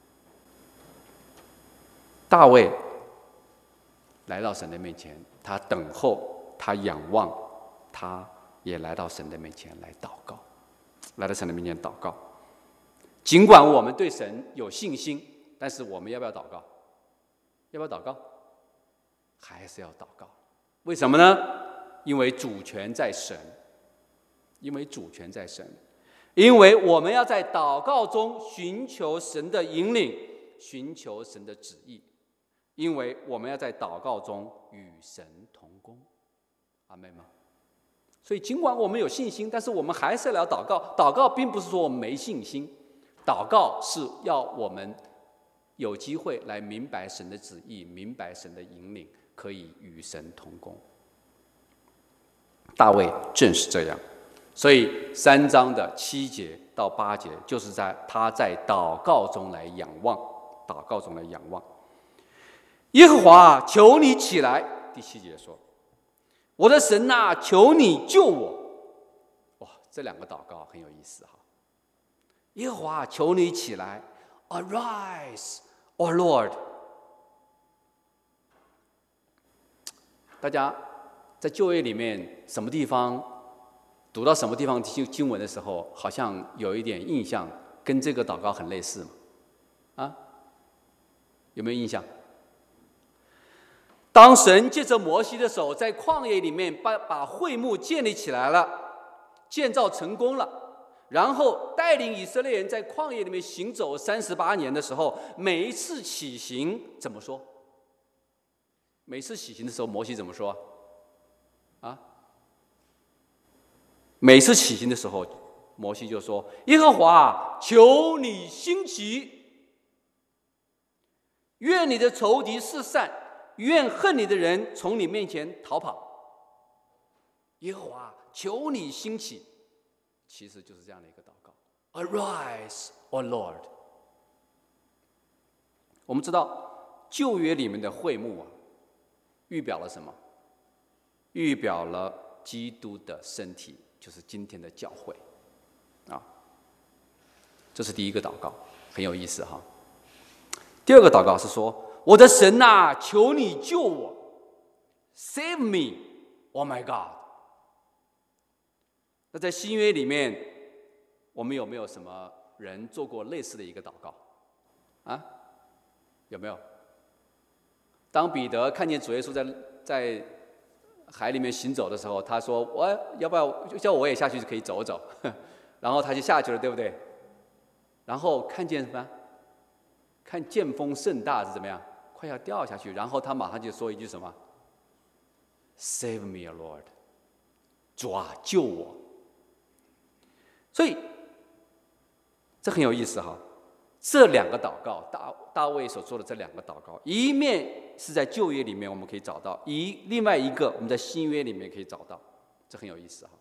大卫来到神的面前，他等候，他仰望，他也来到神的面前来祷告，来到神的面前祷告。尽管我们对神有信心，但是我们要不要祷告？要不要祷告？还是要祷告。为什么呢？因为主权在神，因为主权在神。因为我们要在祷告中寻求神的引领，寻求神的旨意。 因为我们要在祷告中与神同工。阿们吗？所以尽管我们有信心，但是我们还是要祷告。祷告并不是说我们没信心，祷告是要我们有机会来明白神的旨意，明白神的引领，可以与神同工。大卫正是这样，所以三章的七节到八节，就是在他在祷告中来仰望，祷告中来仰望。耶和华，求你起来。第七节说：“我的神啊，求你救我。”哇，这两个祷告很有意思哈。耶和华，求你起来 ，Arise, O Lord。大家在旧约里面，什么地方读到什么地方经经文的时候，好像有一点印象，跟这个祷告很类似嘛？啊，有没有印象？当神借着摩西的手在旷野里面把把会幕建立起来了，建造成功了，然后带领以色列人在旷野里面行走三十八年的时候，每一次起行怎么说？每次起行的时候，摩西怎么说？啊？每次起行的时候，摩西就说：“耶和华，求你兴起，愿你的仇敌四散。”愿恨你的人从你面前逃跑。耶和华，求你兴起，其实就是这样的一个祷告。Arise, O Lord。我们知道旧约里面的会幕啊，预表了什么？预表了基督的身体，就是今天的教会啊。这是第一个祷告，很有意思哈。第二个祷告是说：“我的神啊，求你救我 ，Save me, Oh my God。”那在新约里面，我们有没有什么人做过类似的一个祷告？啊，有没有？当彼得看见主耶稣在在海里面行走的时候，他说：“我要不要叫我也下去可以走走？”然后他就下去了，对不对？然后看见什么？看见风甚大是怎么样？快要掉下去，然后他马上就说一句什么 ：“Save me, Lord， 主啊，救我。”所以这很有意思哈。这两个祷告，大大卫所做的这两个祷告，一面是在旧约里面我们可以找到，一另外一个我们在新约里面可以找到，这很有意思哈。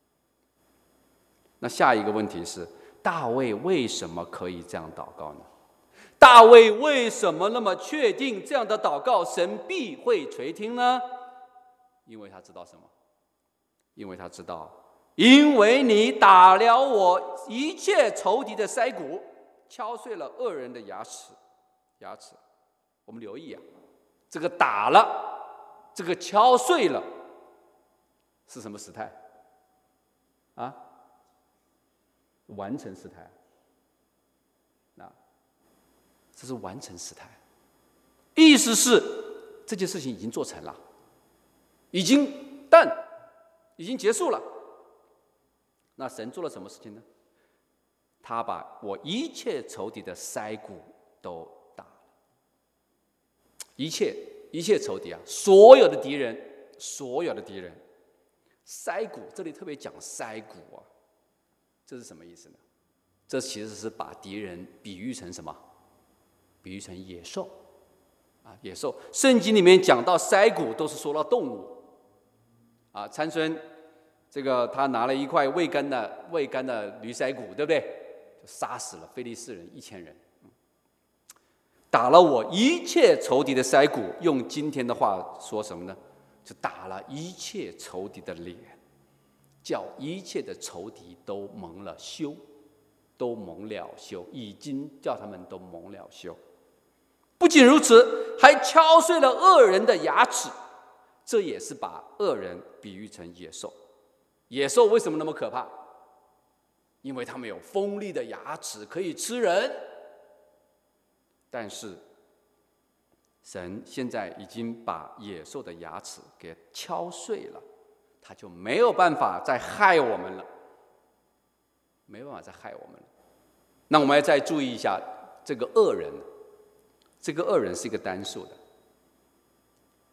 那下一个问题是，大卫为什么可以这样祷告呢？大卫为什么那么确定这样的祷告神必会垂听呢？因为他知道什么？因为他知道，因为你打了我一切仇敌的腮骨，敲碎了恶人的牙齿。牙齿，我们留意啊，这个打了，这个敲碎了，是什么时态？啊？完成时态。那这是完成时态，意思是这件事情已经做成了，已经 done， 已经结束了。那神做了什么事情呢？他把我一切仇敌的腮骨都打了，一切一切仇敌啊，所有的敌人，所有的敌人，腮骨这里特别讲腮骨啊，这是什么意思呢？这其实是把敌人比喻成什么？比喻成野兽啊，野兽。圣经里面讲到腮骨，都是说到动物啊。参孙这个他拿了一块未干的未干的驴腮骨，对不对？就杀死了非利士人一千人，打了我一切仇敌的腮骨。用今天的话说什么呢？就打了一切仇敌的脸，叫一切的仇敌都蒙了羞，都蒙了羞，已经叫他们都蒙了羞。不仅如此，还敲碎了恶人的牙齿，这也是把恶人比喻成野兽。野兽为什么那么可怕？因为他们有锋利的牙齿，可以吃人。但是神现在已经把野兽的牙齿给敲碎了，他就没有办法再害我们了，没办法再害我们了。那我们要再注意一下这个恶人，这个恶人是一个单数的，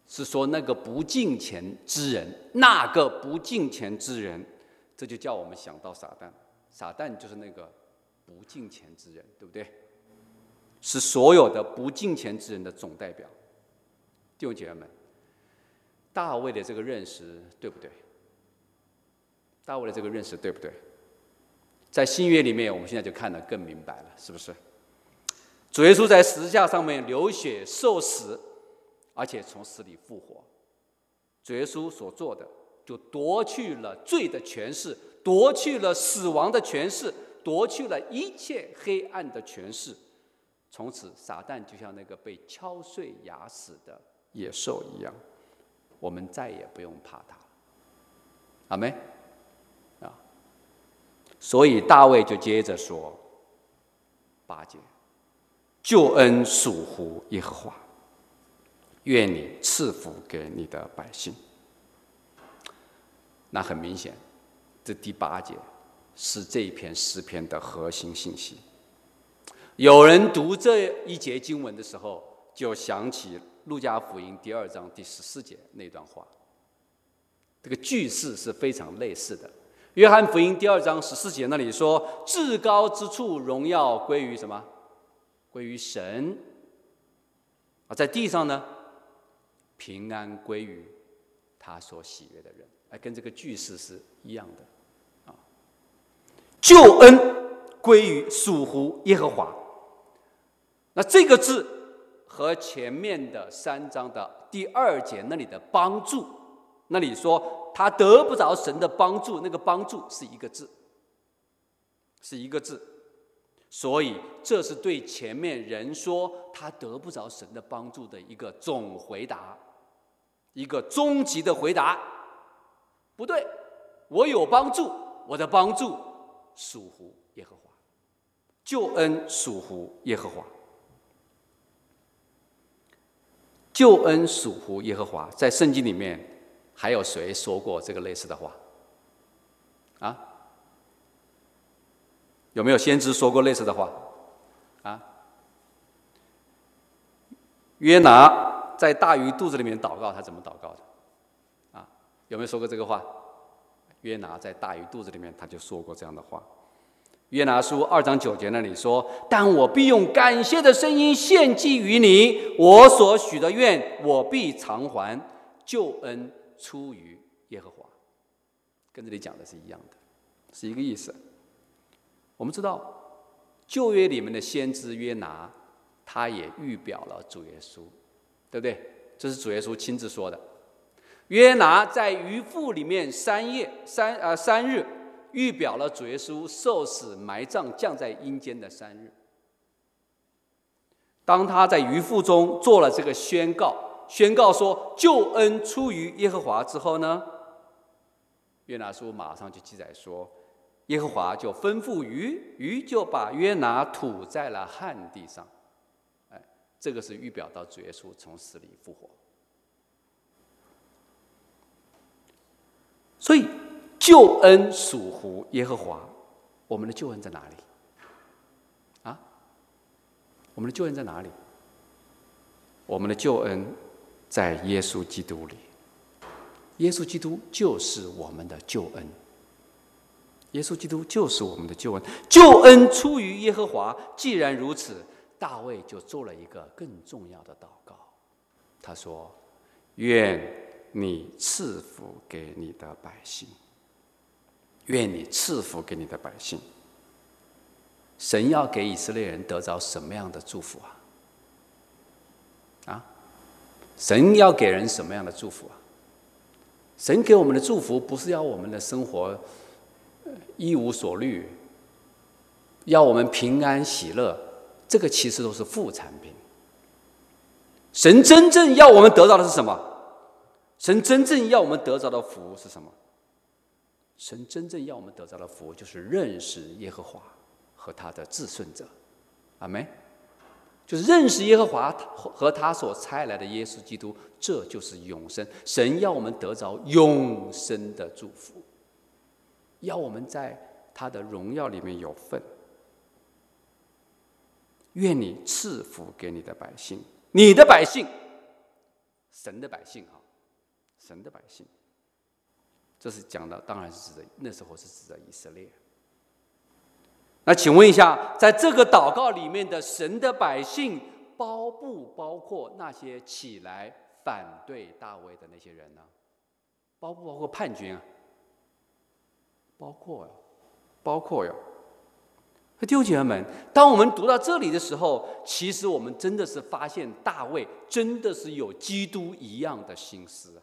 是说那个不敬虔之人，那个不敬虔之人，这就叫我们想到撒旦。撒旦就是那个不敬虔之人，对不对？是所有的不敬虔之人的总代表。弟兄姐妹们，大卫的这个认识对不对？大卫的这个认识对不对？在新约里面，我们现在就看得更明白了，是不是？主耶稣在十字架上面流血受死，而且从死里复活。主耶稣所做的，就夺去了罪的权势，夺去了死亡的权势，夺去了一切黑暗的权势。从此，撒旦就像那个被敲碎牙齿的野兽一样，我们再也不用怕他了。阿们。啊，所以大卫就接着说，八节，救恩属乎耶和华，愿你赐福给你的百姓。那很明显，这第八节是这一篇诗篇的核心信息。有人读这一节经文的时候，就想起路加福音第二章第十四节那段话，这个句式是非常类似的。约翰福音第二章十四节那里说：“至高之处荣耀归于什么？归于神。啊，在地上呢，平安归于他所喜悦的人。”哎，跟这个句式是一样的。啊，救恩归于属乎耶和华。那这个字和前面的三章的第二节那里的帮助，那里说他得不着神的帮助，那个帮助是一个字，是一个字。所以这是对前面人说他得不着神的帮助的一个总回答，一个终极的回答。不对，我有帮助，我的帮助属乎耶和华，救恩属乎耶和华。救恩属乎耶和华，在圣经里面还有谁说过这个类似的话？啊？有没有先知说过类似的话？啊？约拿在大鱼肚子里面祷告，他怎么祷告的？啊？有没有说过这个话？约拿在大鱼肚子里面，他就说过这样的话。约拿书二章九节那里说：“但我必用感谢的声音献祭于你，我所许的愿，我必偿还。救恩出于耶和华。”跟这里讲的是一样的，是一个意思。我们知道旧约里面的先知约拿，他也预表了主耶稣，对不对？这是主耶稣亲自说的。约拿在鱼腹里面三夜三呃三日，预表了主耶稣受死埋葬降在阴间的三日。当他在鱼腹中做了这个宣告，宣告说救恩出于耶和华之后呢，约拿书马上就记载说，耶和华就吩咐鱼，鱼就把约拿吐在了旱地上。哎，这个是预表到主耶稣从死里复活。所以救恩属乎耶和华，我们的救恩在哪里？啊？我们的救恩在哪里？我们的救恩在耶稣基督里。耶稣基督就是我们的救恩。耶稣基督就是我们的救恩。救恩出于耶和华。既然如此，大卫就做了一个更重要的祷告。他说：“愿你赐福给你的百姓。”愿你赐福给你的百姓。神要给以色列人得着什么样的祝福啊？啊？神要给人什么样的祝福啊？神给我们的祝福不是要我们的生活一无所虑，要我们平安喜乐，这个其实都是副产品。神真正要我们得到的是什么？神真正要我们得着的福是什么？神真正要我们得着的福，就是认识耶和华和他的至顺者。阿们。就是认识耶和华和他所差来的耶稣基督，这就是永生。神要我们得着永生的祝福，要我们在他的荣耀里面有份。愿你赐福给你的百姓。你的百姓神的百姓哈，神的百姓，这是讲的，当然是指的那时候是指的以色列。那请问一下，在这个祷告里面的神的百姓，包不包括那些起来反对大卫的那些人呢？包不包括叛军啊？包括呀，包括呀。弟兄姐妹们，当我们读到这里的时候，其实我们真的是发现大卫真的是有基督一样的心思啊。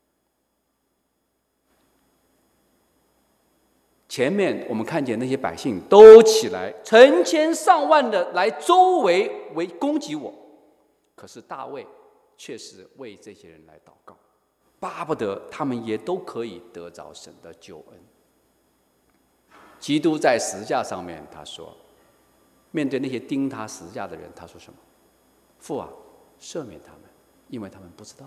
前面我们看见那些百姓都起来，成千上万的来周围围攻击我，可是大卫却是为这些人来祷告，巴不得他们也都可以得着神的救恩。基督在十字架上面，他说，面对那些钉他十字架的人，他说什么？父啊，赦免他们，因为他们不知道。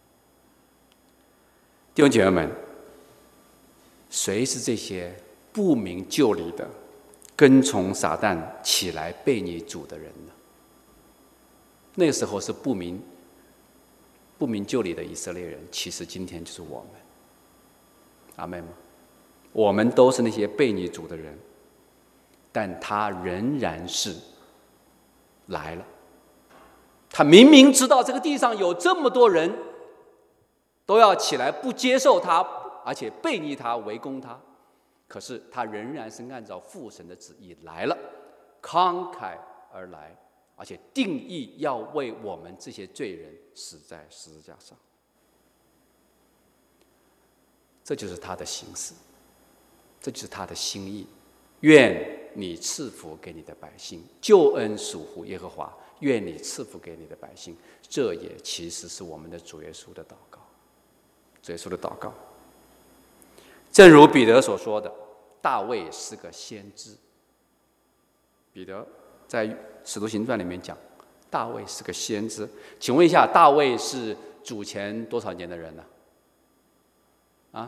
弟兄姐妹们，谁是这些不明就里的跟从撒旦起来背你主的人呢？那时候是不明不明就里的以色列人，其实今天就是我们。阿们吗？我们都是那些背你主的人，但他仍然是来了。他明明知道这个地上有这么多人都要起来不接受他，而且背逆他、围攻他，可是他仍然是按照父神的旨意来了，慷慨而来，而且定义要为我们这些罪人死在十字架上。这就是他的心思，这就是他的心意。愿你赐福给你的百姓，救恩属乎耶和华。愿你赐福给你的百姓，这也其实是我们的主耶稣的祷告。主耶稣的祷告，正如彼得所说的，大卫是个先知。彼得在《使徒行传》里面讲，大卫是个先知。请问一下，大卫是主前多少年的人呢？啊，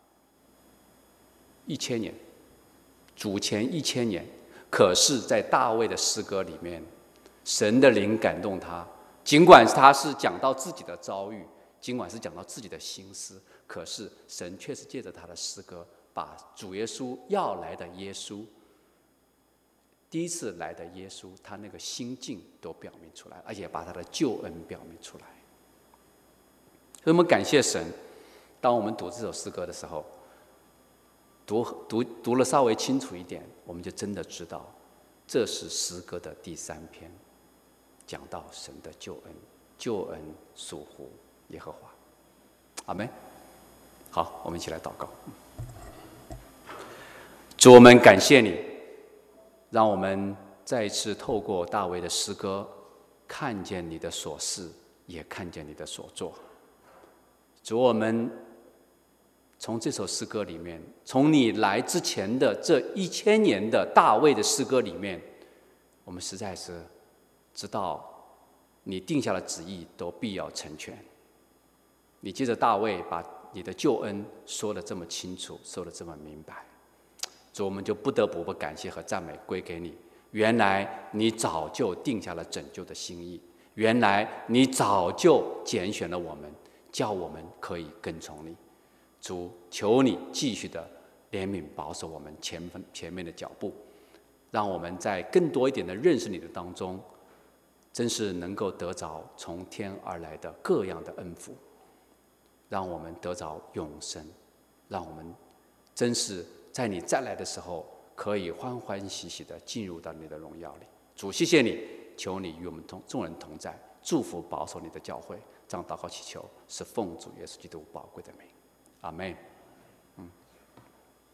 一千年，主前一千年。可是，在大卫的诗歌里面，神的灵感动他，尽管他是讲到自己的遭遇，尽管是讲到自己的心思，可是神却是借着他的诗歌，把主耶稣要来的耶稣，第一次来的耶稣，他那个心境都表明出来，而且把他的救恩表明出来。所以我们感谢神，当我们读这首诗歌的时候，读读读了稍微清楚一点，我们就真的知道，这是诗歌的第三篇，讲到神的救恩，救恩属乎耶和华。阿们。好，我们一起来祷告。主，我们感谢你，让我们再一次透过大卫的诗歌，看见你的所事，也看见你的所作。主，我们从这首诗歌里面，从你来之前的这一千年的大卫的诗歌里面，我们实在是知道你定下的旨意都必要成全。你借着大卫把你的救恩说得这么清楚，说得这么明白，主，我们就不得不把感谢和赞美归给你。原来你早就定下了拯救的心意，原来你早就拣选了我们，叫我们可以跟从你。主，求你继续的怜悯保守我们前前面的脚步，让我们在更多一点的认识你的当中，真是能够得着从天而来的各样的恩福，让我们得着永生，让我们真是在你再来的时候，可以欢欢喜喜的进入到你的荣耀里。主，谢谢你，求你与我们同众人同在，祝福保守你的教会。这样祷告祈求，是奉主耶稣基督宝贵的名。阿们。